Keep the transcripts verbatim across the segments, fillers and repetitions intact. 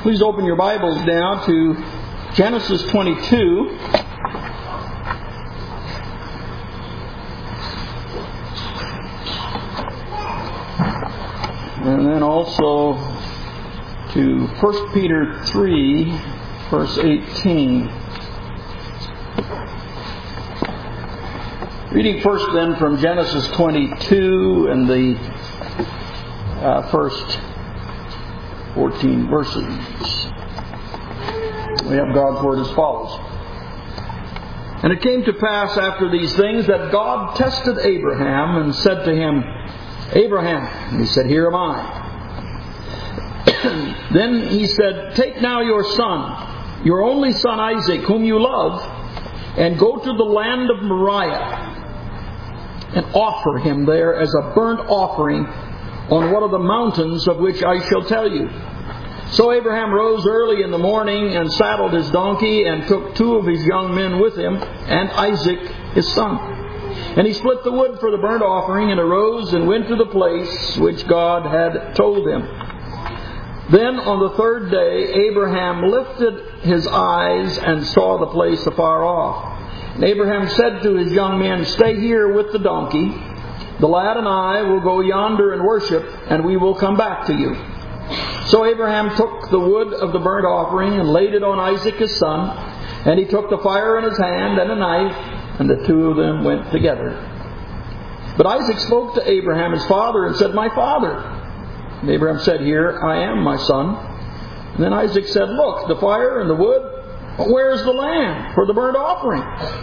Please open your Bibles now to Genesis twenty-two. And then also to First Peter three, verse eighteen. Reading first then from Genesis twenty-two and the uh, first fourteen verses. We have God's Word as follows. And it came to pass after these things that God tested Abraham and said to him, Abraham, and he said, Here am I. Then he said, Take now your son, your only son Isaac, whom you love, and go to the land of Moriah, and offer him there as a burnt offering on one of the mountains of which I shall tell you. So Abraham rose early in the morning and saddled his donkey and took two of his young men with him and Isaac his son. And he split the wood for the burnt offering and arose and went to the place which God had told him. Then on the third day Abraham lifted his eyes and saw the place afar off. And Abraham said to his young men, Stay here with the donkey. The lad and I will go yonder and worship, and we will come back to you. So Abraham took the wood of the burnt offering and laid it on Isaac his son. And he took the fire in his hand and a knife, and the two of them went together. But Isaac spoke to Abraham his father and said, My father. And Abraham said, Here I am, my son. And then Isaac said, Look, the fire and the wood, but where is the lamb for the burnt offering?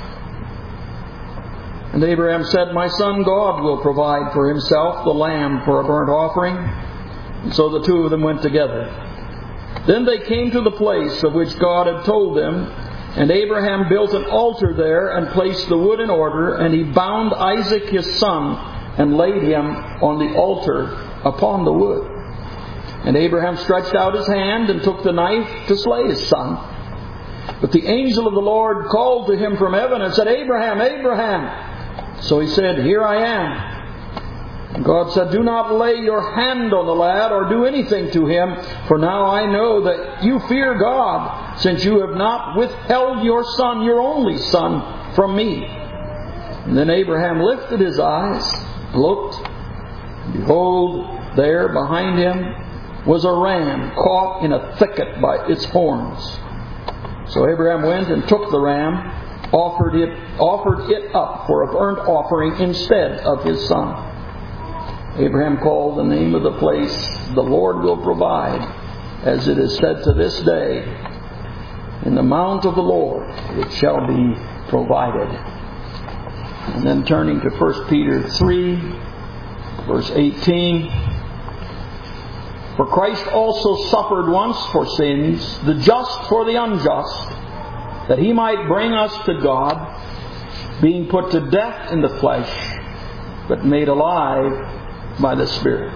And Abraham said, My son, God will provide for himself the lamb for a burnt offering. And so the two of them went together. Then they came to the place of which God had told them, and Abraham built an altar there and placed the wood in order, and he bound Isaac his son and laid him on the altar upon the wood. And Abraham stretched out his hand and took the knife to slay his son. But the angel of the Lord called to him from heaven and said, Abraham, Abraham. So he said, Here I am. And God said, Do not lay your hand on the lad or do anything to him, for now I know that you fear God, since you have not withheld your son, your only son, from me. And then Abraham lifted his eyes, looked, and behold, there behind him was a ram caught in a thicket by its horns. So Abraham went and took the ram, offered it, offered it up for a burnt offering instead of his son. Abraham called the name of the place, The Lord will provide, as it is said to this day, In the mount of the Lord it shall be provided. And then turning to First Peter three, verse eighteen. For Christ also suffered once for sins, the just for the unjust, that He might bring us to God, being put to death in the flesh, but made alive by the Spirit.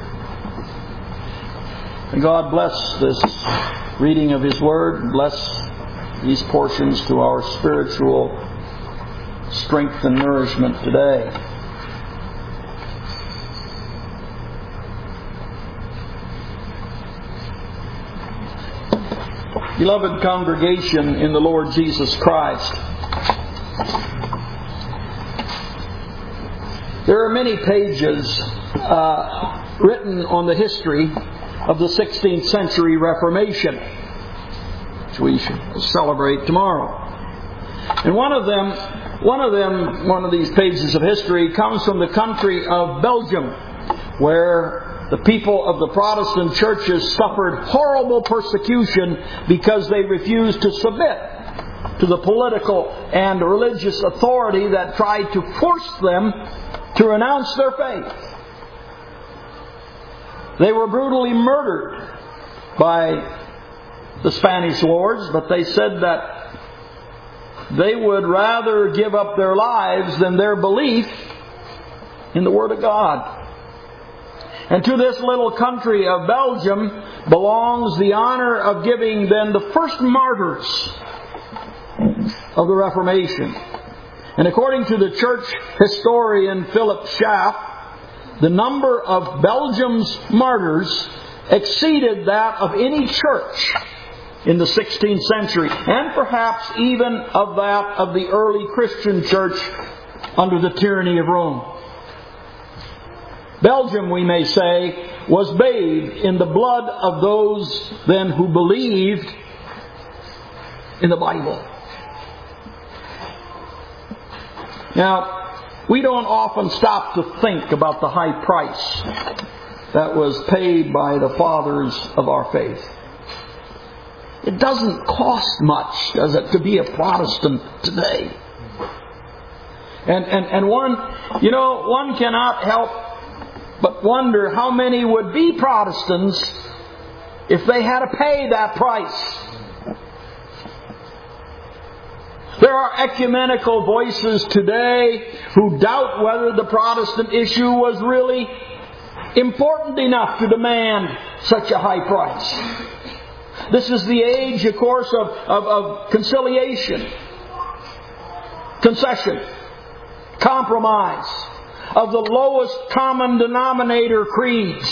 And God bless this reading of His Word, bless these portions to our spiritual strength and nourishment today. Beloved congregation in the Lord Jesus Christ, there are many pages uh, written on the history of the sixteenth century Reformation, which we shall celebrate tomorrow. And one of them, one of them, one of these pages of history comes from the country of Belgium, where the people of the Protestant churches suffered horrible persecution because they refused to submit to the political and religious authority that tried to force them to renounce their faith. They were brutally murdered by the Spanish lords, but they said that they would rather give up their lives than their belief in the Word of God. And to this little country of Belgium belongs the honor of giving then the first martyrs of the Reformation. And according to the church historian Philip Schaff, the number of Belgium's martyrs exceeded that of any church in the sixteenth century, and perhaps even of that of the early Christian church under the tyranny of Rome. Belgium, we may say, was bathed in the blood of those then who believed in the Bible. Now, we don't often stop to think about the high price that was paid by the fathers of our faith. It doesn't cost much, does it, to be a Protestant today? And, and, and one, you know, one cannot help but wonder how many would be Protestants if they had to pay that price. There are ecumenical voices today who doubt whether the Protestant issue was really important enough to demand such a high price. This is the age, of course, of, of, of conciliation, concession, compromise, of the lowest common denominator creeds,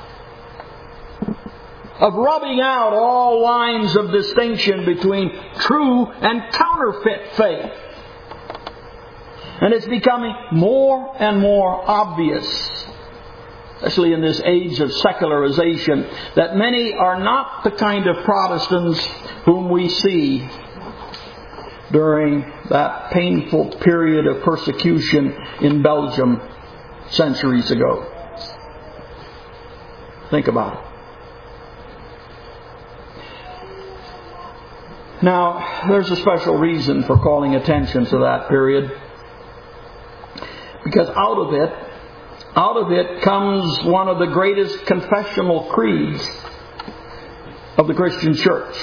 of rubbing out all lines of distinction between true and counterfeit faith. And it's becoming more and more obvious, especially in this age of secularization, that many are not the kind of Protestants whom we see during that painful period of persecution in Belgium centuries ago. Think about it. Now, there's a special reason for calling attention to that period. Because out of it, out of it comes one of the greatest confessional creeds of the Christian church.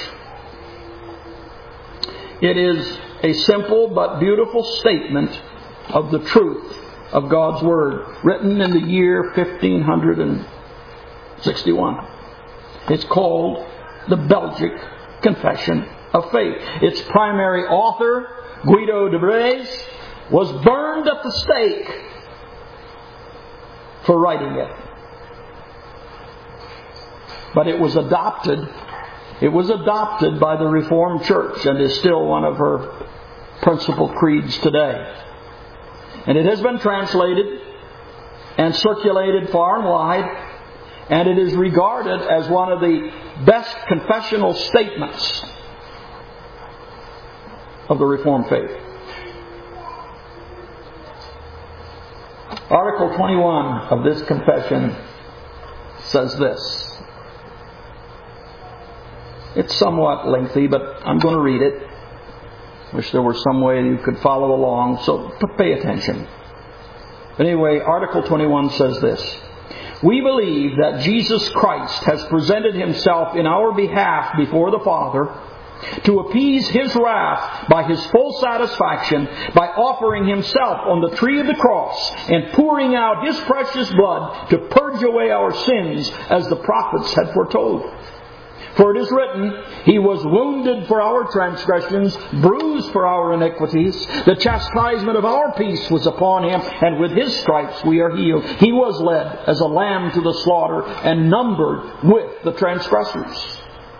It is a simple but beautiful statement of the truth of God's Word, written in the year fifteen sixty-one. It's called the Belgic Confession of Faith. Its primary author, Guido de Breze, was burned at the stake for writing it. But it was adopted. It was adopted by the Reformed Church and is still one of her principal creeds today. And it has been translated and circulated far and wide, and it is regarded as one of the best confessional statements of the Reformed faith. Article twenty-one of this confession says this. It's somewhat lengthy, but I'm going to read it. Wish there were some way you could follow along, so pay attention. But anyway, Article twenty-one says this. We believe that Jesus Christ has presented Himself in our behalf before the Father to appease His wrath by His full satisfaction by offering Himself on the tree of the cross and pouring out His precious blood to purge away our sins as the prophets had foretold. For it is written, He was wounded for our transgressions, bruised for our iniquities. The chastisement of our peace was upon Him, and with His stripes we are healed. He was led as a lamb to the slaughter and numbered with the transgressors,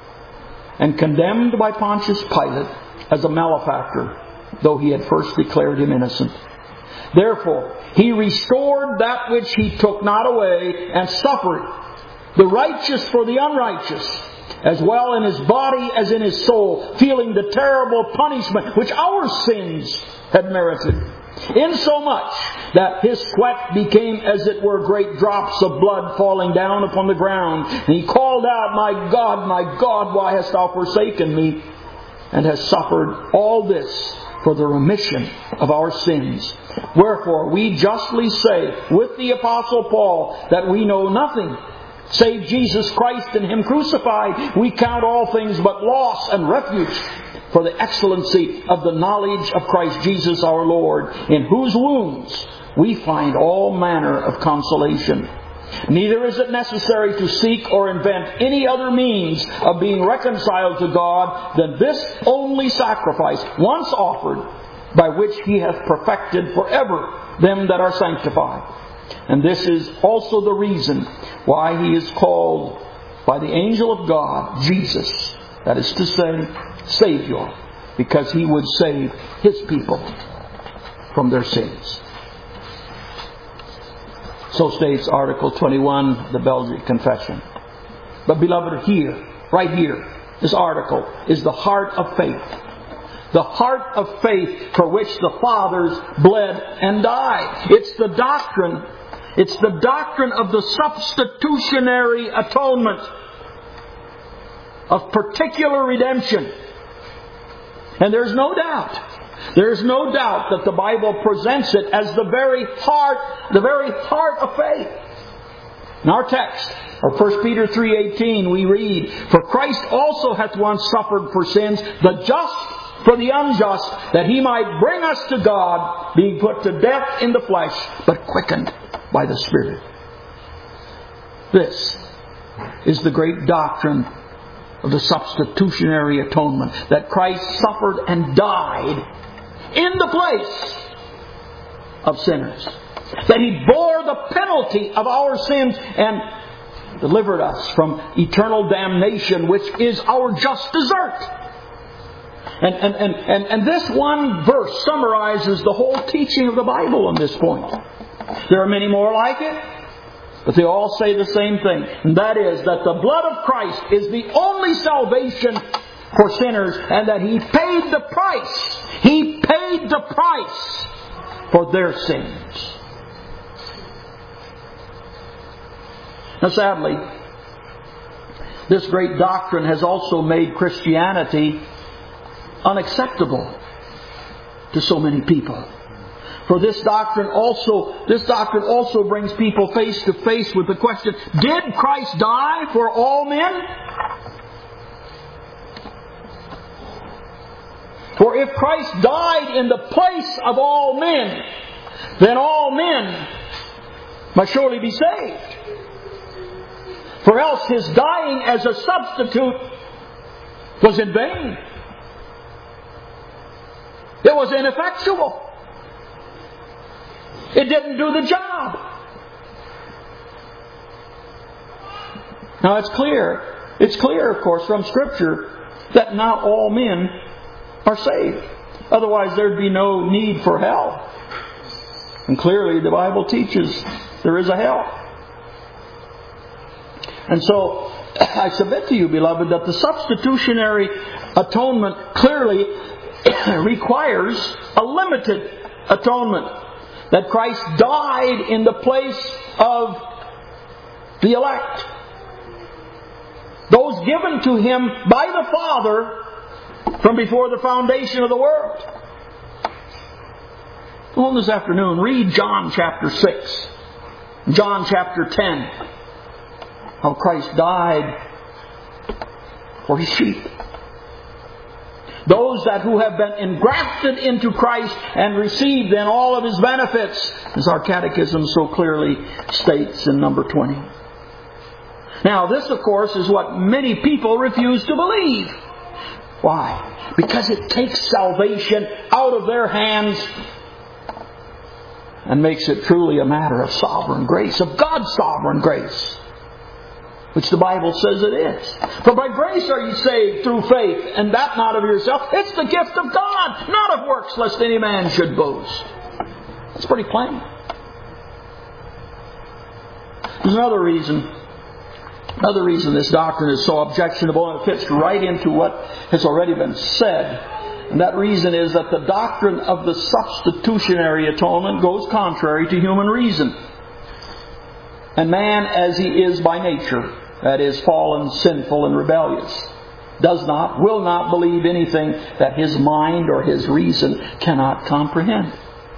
and condemned by Pontius Pilate as a malefactor, though he had first declared Him innocent. Therefore, He restored that which He took not away, and suffered the righteous for the unrighteous, as well in His body as in His soul, feeling the terrible punishment which our sins had merited, insomuch that His sweat became as it were great drops of blood falling down upon the ground. And He called out, My God, my God, why hast Thou forsaken me? And has suffered all this for the remission of our sins. Wherefore we justly say with the Apostle Paul that we know nothing save Jesus Christ and Him crucified. We count all things but loss and refuge for the excellency of the knowledge of Christ Jesus our Lord, in whose wounds we find all manner of consolation. Neither is it necessary to seek or invent any other means of being reconciled to God than this only sacrifice, once offered, by which He hath perfected forever them that are sanctified. And this is also the reason why He is called by the angel of God, Jesus, That is to say, Savior, because He would save His people from their sins. So states Article twenty-one, the Belgic Confession. But beloved, here, right here, this article is the heart of faith. The heart of faith for which the fathers bled and died. It's the doctrine. It's the doctrine of the substitutionary atonement, of particular redemption. And there's no doubt, there's no doubt that the Bible presents it as the very heart, the very heart of faith. In our text, or First Peter three eighteen, we read, "For Christ also hath once suffered for sins, the just for the unjust, that He might bring us to God, being put to death in the flesh, but quickened by the Spirit." This is the great doctrine of the substitutionary atonement, that Christ suffered and died in the place of sinners. That He bore the penalty of our sins and delivered us from eternal damnation, which is our just desert. And, and, and, and, and this one verse summarizes the whole teaching of the Bible on this point. There are many more like it, but they all say the same thing. And that is that the blood of Christ is the only salvation for sinners, and that He paid the price. He paid the price for their sins. Now sadly, this great doctrine has also made Christianity unacceptable to so many people. For this doctrine also, this doctrine also brings people face to face with the question, did Christ die for all men? For if Christ died in the place of all men, then all men must surely be saved. For else His dying as a substitute was in vain. It was ineffectual. It didn't do the job. Now it's clear, it's clear of course from Scripture that not all men are saved. Otherwise there'd be no need for hell. And clearly the Bible teaches there is a hell. And so I submit to you, beloved, that the substitutionary atonement clearly requires a limited atonement. That Christ died in the place of the elect. Those given to Him by the Father from before the foundation of the world. Go on this afternoon, read John chapter six, John chapter ten. How Christ died for His sheep. Those that who have been engrafted into Christ and received then all of His benefits, as our catechism so clearly states in number twenty. Now this of course is what many people refuse to believe. Why? Because it takes salvation out of their hands and makes it truly a matter of sovereign grace, of God's sovereign grace, which the Bible says it is. For by grace are you saved through faith, and that not of yourself. It's the gift of God, not of works, lest any man should boast. That's pretty plain. There's another reason. Another reason this doctrine is so objectionable, and it fits right into what has already been said. And that reason is that the doctrine of the substitutionary atonement goes contrary to human reason. And man, as he is by nature, that is, fallen, sinful, and rebellious, does not, will not believe anything that his mind or his reason cannot comprehend.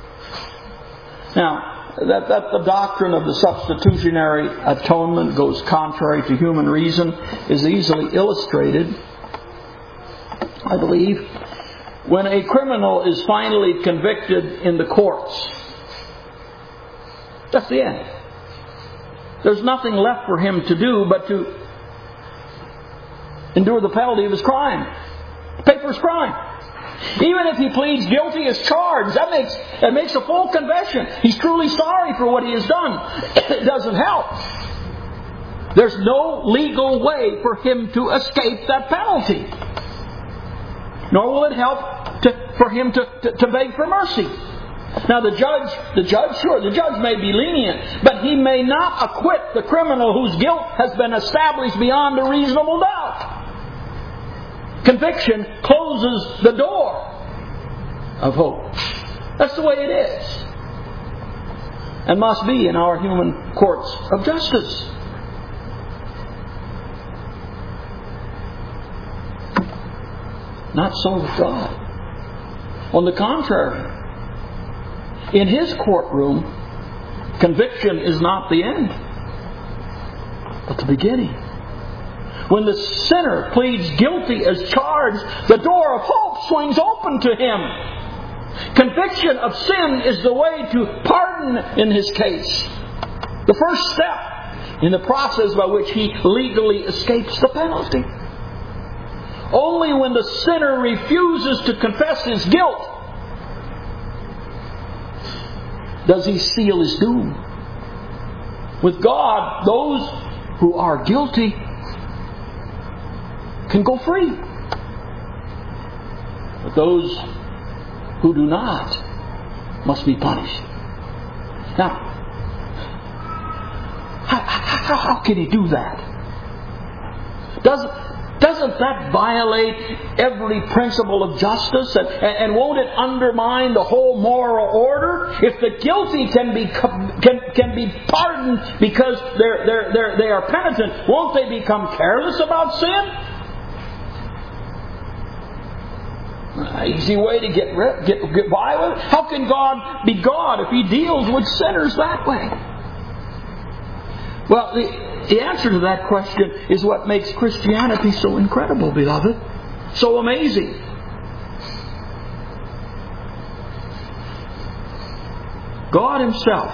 Now, that, that the doctrine of the substitutionary atonement goes contrary to human reason is easily illustrated, I believe, when a criminal is finally convicted in the courts. That's the end. There's nothing left for him to do but to endure the penalty of his crime. Pay for his crime. Even if he pleads guilty as charged, that makes, that makes a full confession. He's truly sorry for what he has done. It doesn't help. There's no legal way for him to escape that penalty. Nor will it help to, for him to, to, to beg for mercy. Now the judge, the judge, sure, the judge may be lenient, but he may not acquit the criminal whose guilt has been established beyond a reasonable doubt. Conviction closes the door of hope. That's the way it is. And must be in our human courts of justice. Not so with God. On the contrary, in His courtroom, conviction is not the end, but the beginning. When the sinner pleads guilty as charged, the door of hope swings open to him. Conviction of sin is the way to pardon in his case. The first step in the process by which he legally escapes the penalty. Only when the sinner refuses to confess his guilt does he seal his doom. With God, those who are guilty can go free. But those who do not must be punished. Now, how, how, how can he do that? Doesn't, doesn't that violate every principle of justice? And, and won't it undermine the whole moral order? If the guilty can be can, can be pardoned because they're, they're, they're, they are penitent, won't they become careless about sin? An easy way to get, get, get by with it. How can God be God if He deals with sinners that way? Well, the, the answer to that question is what makes Christianity so incredible, beloved. So amazing. God Himself,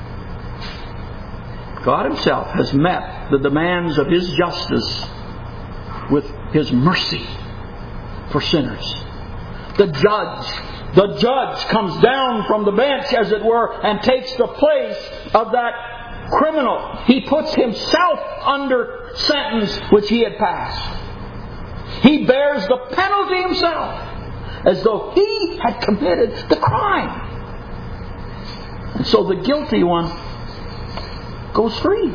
God Himself has met the demands of His justice with His mercy for sinners. The judge, the judge comes down from the bench, as it were, and takes the place of that criminal. He puts himself under sentence which he had passed. He bears the penalty himself, as though he had committed the crime. And so the guilty one goes free.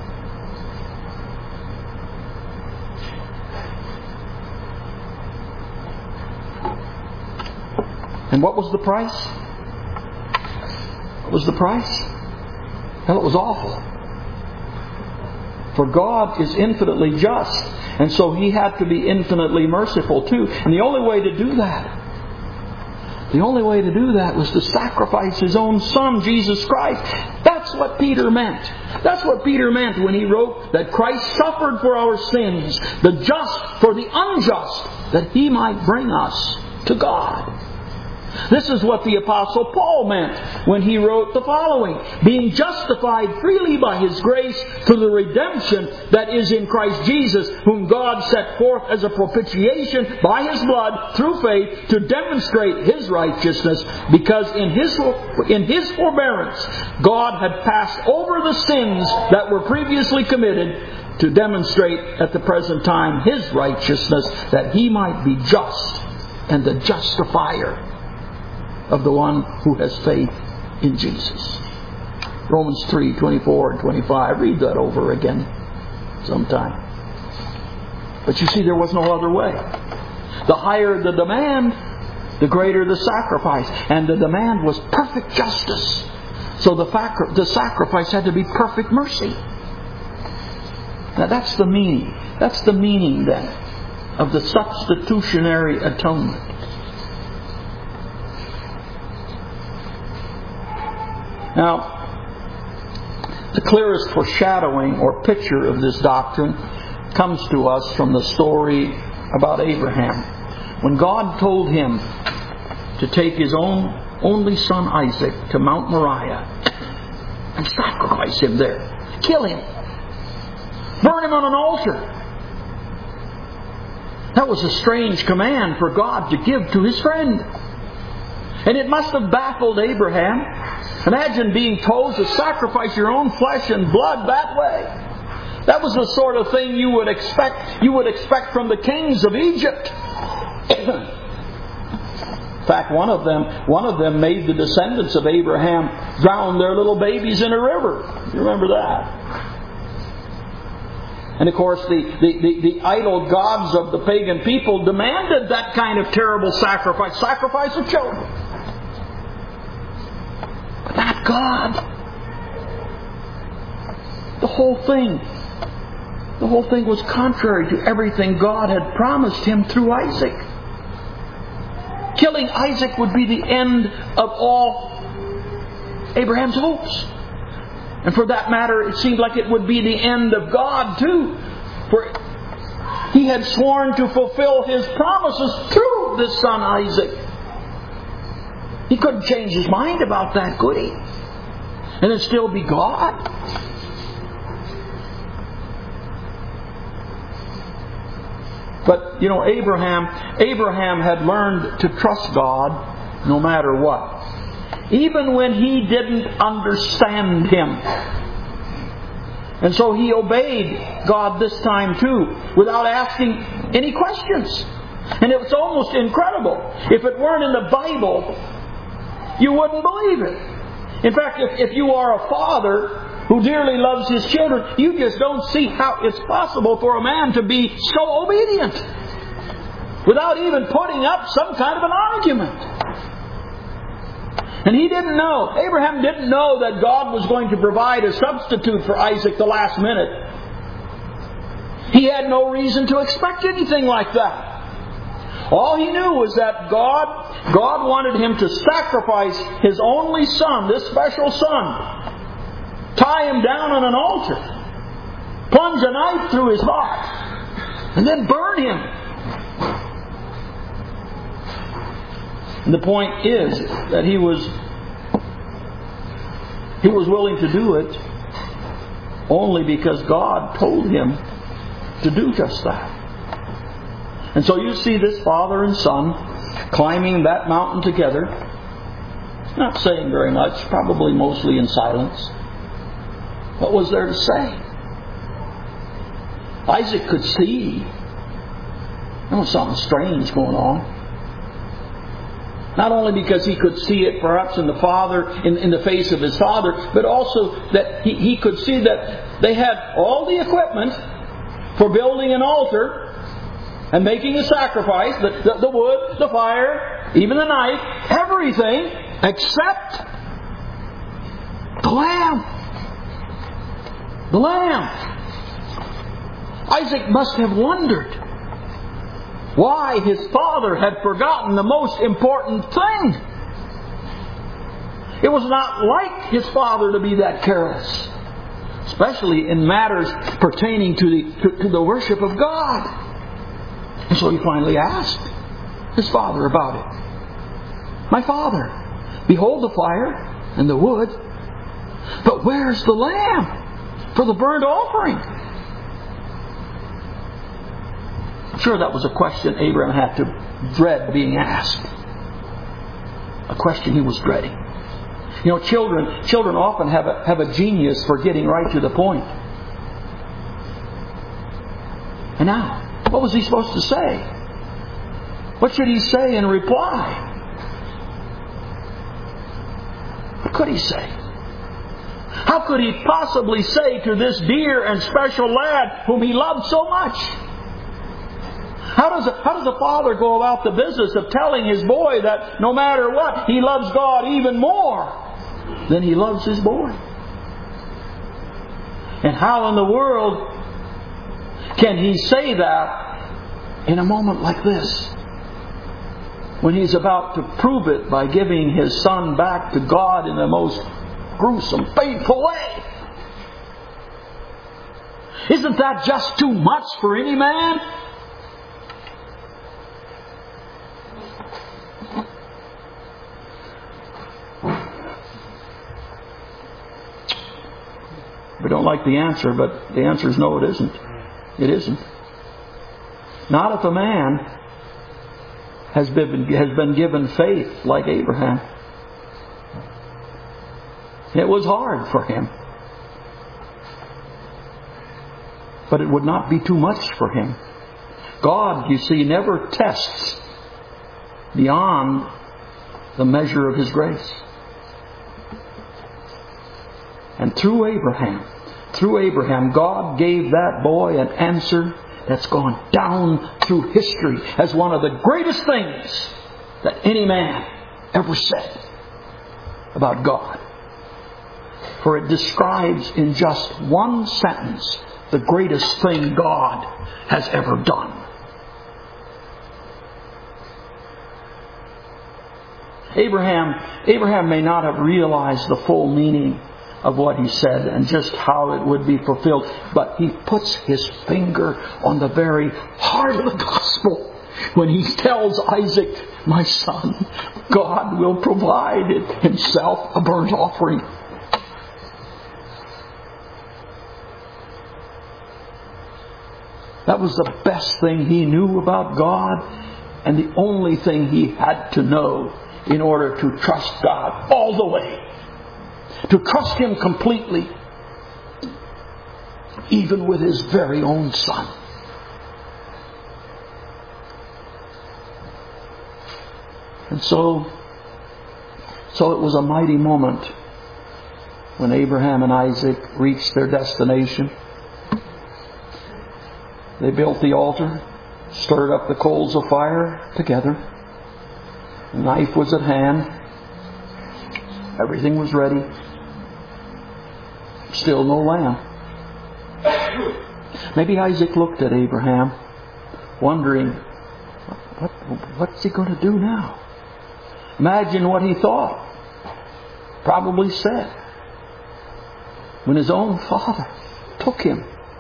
And what was the price? What was the price? Well, it was awful. For God is infinitely just, and so He had to be infinitely merciful too. And the only way to do that, the only way to do that was to sacrifice His own Son, Jesus Christ. That's what Peter meant. That's what Peter meant when he wrote that Christ suffered for our sins, the just for the unjust, that He might bring us to God. This is what the Apostle Paul meant when he wrote the following: being justified freely by His grace through the redemption that is in Christ Jesus, whom God set forth as a propitiation by His blood through faith to demonstrate His righteousness, because in His, in His forbearance God had passed over the sins that were previously committed to demonstrate at the present time His righteousness, that He might be just and the justifier of the one who has faith in Jesus. Romans three, twenty-four and twenty-five. Read that over again sometime. But you see, there was no other way. The higher the demand, the greater the sacrifice. And the demand was perfect justice. So the, fac- the sacrifice had to be perfect mercy. Now that's the meaning. That's the meaning then of the substitutionary atonement. Now, the clearest foreshadowing or picture of this doctrine comes to us from the story about Abraham. When God told him to take his own only son Isaac to Mount Moriah and sacrifice him there, kill him, burn him on an altar. That was a strange command for God to give to His friend. And it must have baffled Abraham. Imagine being told to sacrifice your own flesh and blood that way. That was the sort of thing you would expect, you would expect from the kings of Egypt. In fact, one of them, one of them made the descendants of Abraham drown their little babies in a river. You remember that? And of course, the, the, the, the idol gods of the pagan people demanded that kind of terrible sacrifice. Sacrifice of children. But not God. The whole thing, the whole thing was contrary to everything God had promised him through Isaac. Killing Isaac would be the end of all Abraham's hopes. And for that matter, it seemed like it would be the end of God too. For He had sworn to fulfill His promises through this son Isaac. He couldn't change his mind about that, could he? And it still be God. But, you know, Abraham, Abraham had learned to trust God no matter what. Even when he didn't understand Him. And so he obeyed God this time too, without asking any questions. And it was almost incredible. If it weren't in the Bible, you wouldn't believe it. In fact, if, if you are a father who dearly loves his children, you just don't see how it's possible for a man to be so obedient without even putting up some kind of an argument. And he didn't know, Abraham didn't know that God was going to provide a substitute for Isaac the last minute. He had no reason to expect anything like that. All he knew was that God, God wanted him to sacrifice His only son, this special son, tie him down on an altar, plunge a knife through his heart, and then burn him. And the point is that he was he was willing to do it only because God told him to do just that. And so you see this father and son climbing that mountain together, not saying very much, probably mostly in silence. What was there to say? Isaac could see there was something strange going on. Not only because he could see it perhaps in the father, in, in the face of his father, but also that he, he could see that they had all the equipment for building an altar and making a sacrifice, the, the, the wood, the fire, even the knife, everything except the lamb. The lamb. Isaac must have wondered why his father had forgotten the most important thing. It was not like his father to be that careless, especially in matters pertaining to the, to, to the worship of God. And so he finally asked his father about it. My father, behold the fire and the wood, but where's the lamb for the burnt offering? I'm sure that was a question Abraham had to dread being asked. A question he was dreading. You know, children children often have a, have a genius for getting right to the point. And now, what was he supposed to say? What should he say in reply? What could he say? How could he possibly say to this dear and special lad whom he loved so much? How does, a, how does a father go about the business of telling his boy that no matter what, he loves God even more than he loves his boy? And how in the world can he say that in a moment like this, when he's about to prove it by giving his son back to God in the most gruesome, painful way? Isn't that just too much for any man? We don't like the answer, but the answer is no, it isn't. It isn't. Not if a man has been, has been given faith like Abraham. It was hard for him. but it would not be too much for him. God, you see, never tests beyond the measure of His grace. And through Abraham, through Abraham, God gave that boy an answer that's gone down through history as one of the greatest things that any man ever said about God. For it describes in just one sentence the greatest thing God has ever done. Abraham, Abraham may not have realized the full meaning of what he said and just how it would be fulfilled, but he puts his finger on the very heart of the gospel when he tells Isaac, my son, God will provide Himself a burnt offering. That was the best thing he knew about God, and the only thing he had to know in order to trust God all the way. To trust Him completely, even with his very own son. And so, so it was a mighty moment when Abraham and Isaac reached their destination. They built the altar, stirred up the coals of fire together. The knife was at hand. Everything was ready. Still no lamb. Maybe Isaac looked at Abraham, wondering, what, what's he going to do now? Imagine what he thought, probably said, when his own father took him.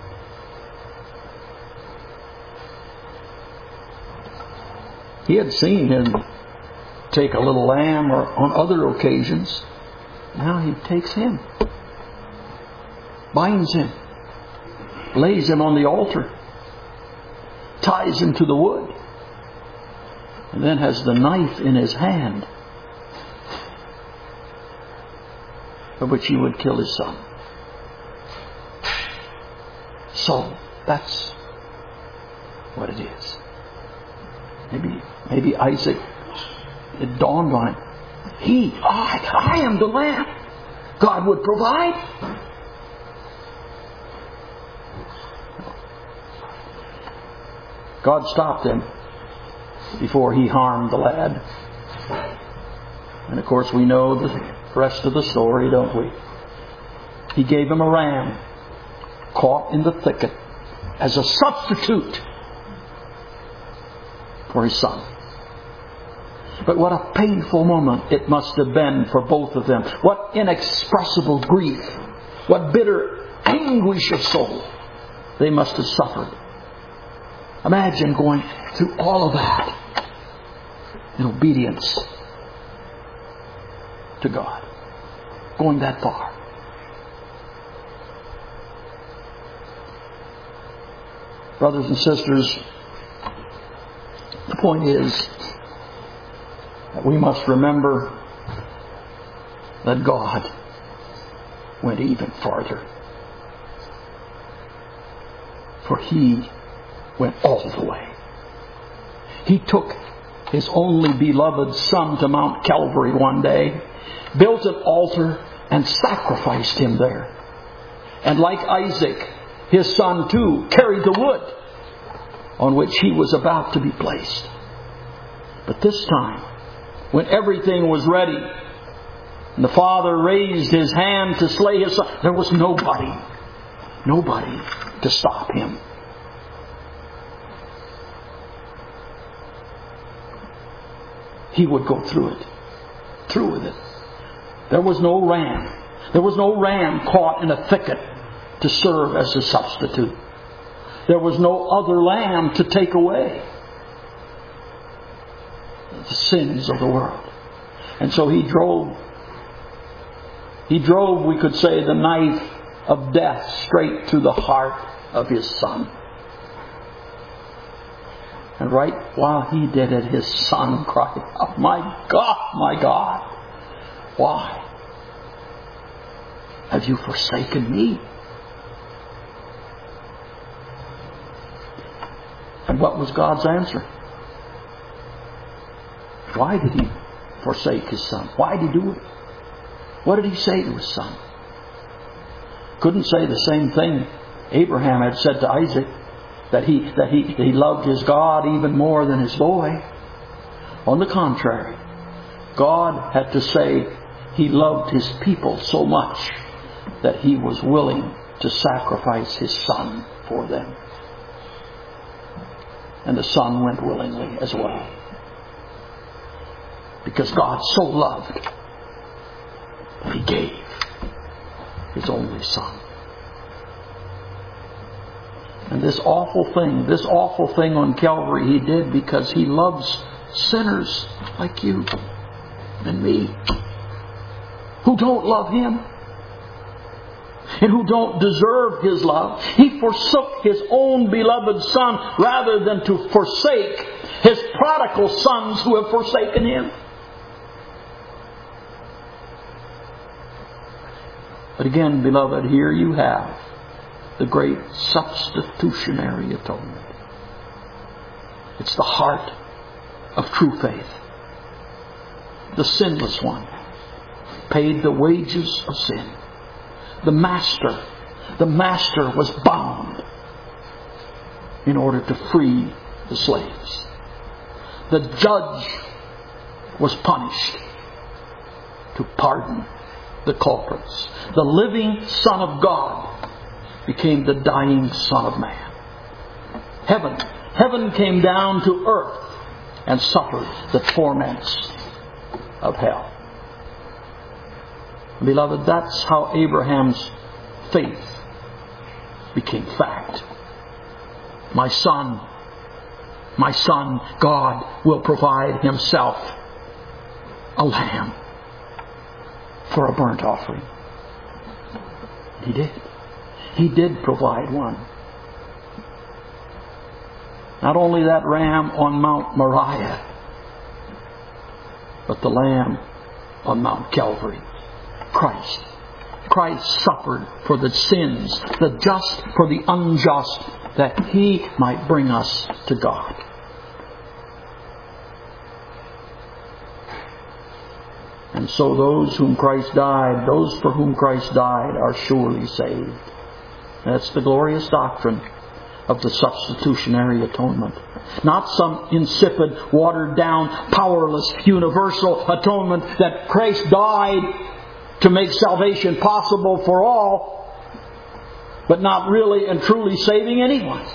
He had seen him take a little lamb or on other occasions. Now he takes him, binds him, lays him on the altar, ties him to the wood, and then has the knife in his hand by which he would kill his son. So that's what it is. Maybe, maybe Isaac, it dawned on him. He, I, I am the lamb God would provide. God stopped him before he harmed the lad. And of course we know the rest of the story, don't we? He gave him a ram caught in the thicket as a substitute for his son. But what a painful moment it must have been for both of them. What inexpressible grief. What bitter anguish of soul they must have suffered. Imagine going through all of that in obedience to God. Going that far. Brothers and sisters, the point is that we must remember that God went even farther. For He went all the way. He took His only beloved Son to Mount Calvary one day, built an altar, and sacrificed Him there. And like Isaac, his son too carried the wood on which he was about to be placed. But this time, when everything was ready, and the father raised his hand to slay his son, there was nobody, nobody to stop him. He would go through it, through with it. There was no ram. There was no ram caught in a thicket to serve as a substitute. There was no other lamb to take away the sins of the world. And so he drove, he drove, we could say, the knife of death straight to the heart of his son. And right while he did it, his son cried out, "My God, my God, why have you forsaken me?" And what was God's answer? Why did He forsake His Son? Why did He do it? What did He say to His Son? Couldn't say the same thing Abraham had said to Isaac, that he, that he, that he loved his God even more than his boy. On the contrary, God had to say He loved His people so much that He was willing to sacrifice His Son for them. And the Son went willingly as well. Because God so loved that He gave His only Son. And this awful thing, this awful thing on Calvary He did because He loves sinners like you and me, who don't love Him and who don't deserve His love. He forsook His own beloved Son rather than to forsake His prodigal sons who have forsaken Him. But again, beloved, here you have the great substitutionary atonement. It's the heart of true faith. The sinless one paid the wages of sin. The master, the master was bound in order to free the slaves. The judge was punished to pardon the culprits. The living Son of God became the dying Son of Man. Heaven, heaven came down to earth and suffered the torments of hell. Beloved, that's how Abraham's faith became fact. My son, my son, God will provide Himself a lamb for a burnt offering. He did. He did provide one. Not only that ram on Mount Moriah, but the lamb on Mount Calvary. Christ. Christ suffered for the sins, the just for the unjust, that He might bring us to God. And so those whom Christ died, those for whom Christ died, are surely saved. That's the glorious doctrine of the substitutionary atonement. Not some insipid, watered down, powerless, universal atonement that Christ died to make salvation possible for all, but not really and truly saving anyone.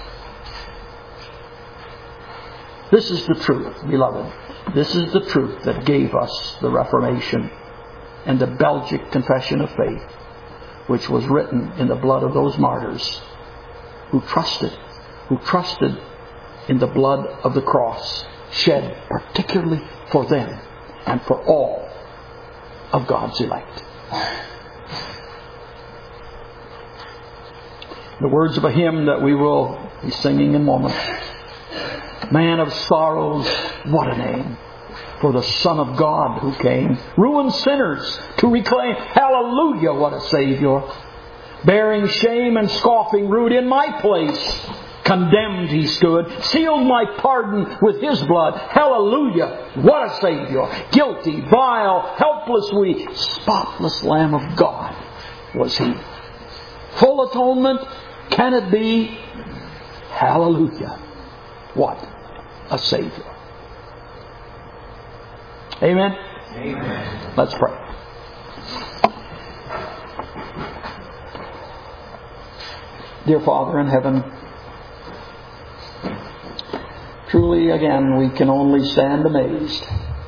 This is the truth, beloved. This is the truth that gave us the Reformation and the Belgic Confession of Faith, which was written in the blood of those martyrs who trusted, who trusted in the blood of the cross, shed particularly for them and for all of God's elect. The words of a hymn that we will be singing in a moment. Man of sorrows, what a name for the Son of God who came. Ruined sinners to reclaim. Hallelujah, what a Savior. Bearing shame and scoffing rude in my place. Condemned He stood. Sealed my pardon with His blood. Hallelujah, what a Savior. Guilty, vile, helpless, weak, spotless Lamb of God was He. Full atonement, can it be? Hallelujah, what a Savior. Amen? Amen. Let's pray. Dear Father in heaven, truly again we can only stand amazed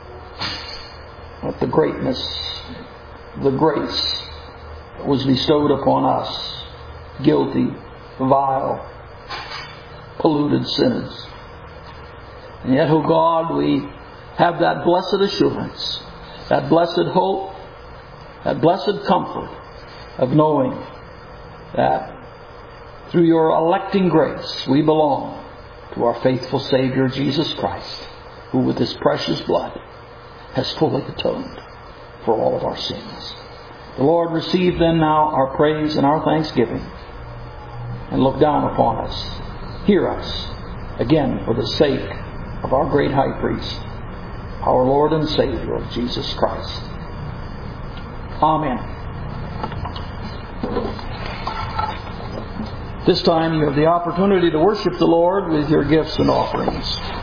at the greatness, the grace that was bestowed upon us, guilty, vile, polluted sinners. And yet, oh God, we have that blessed assurance, that blessed hope, that blessed comfort of knowing that through Your electing grace we belong to our faithful Savior Jesus Christ, who with His precious blood has fully atoned for all of our sins. The Lord receive then now our praise and our thanksgiving, and look down upon us, hear us, again for the sake of our great high priest, our Lord and Savior, Jesus Christ. Amen. This time you have the opportunity to worship the Lord with your gifts and offerings.